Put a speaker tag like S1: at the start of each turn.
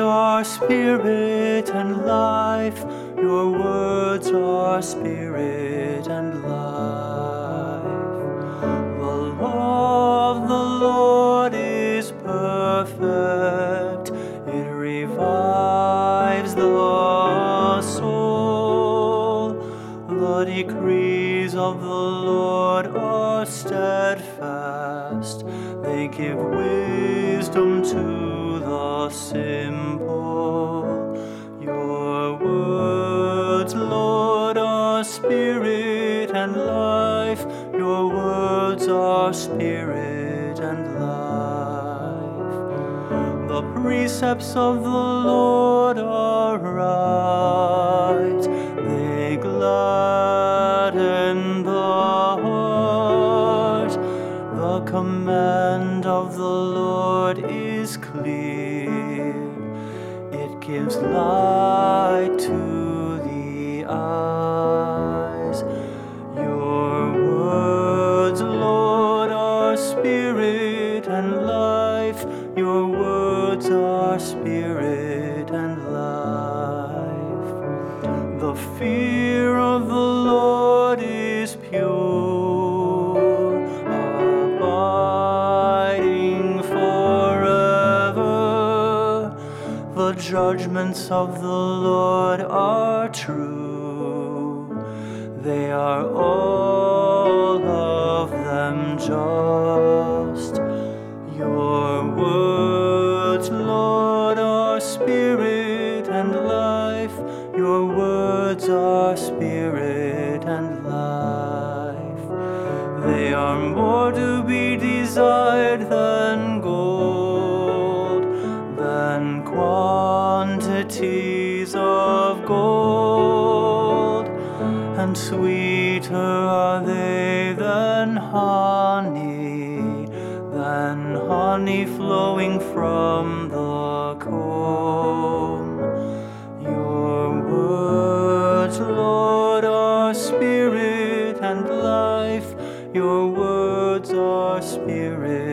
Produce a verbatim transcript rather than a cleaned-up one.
S1: are spirit and life. Your words are spirit and life. The law of the Lord is perfect. It revives the soul. The decrees of the Lord are steadfast. They give wisdom to the simple. Your words, Lord, are spirit and life. Your words are spirit and life. The precepts of the Lord are right. They gladden the heart. The command of the Lord is clear. It gives light to the eyes. Your words, Lord, are spirit and life. Your words are spirit and life. The fear of the Lord is pure, abiding forever. The judgments of the Lord are true. They are all of them just. Your words, Lord, are spirit and life. Your words are spirit and life. They are more to be desired than gold, than quantities of gold, and sweeter are they than honey, than honey flowing from the comb. Your words, Lord, are spirit and life. Your words are spirit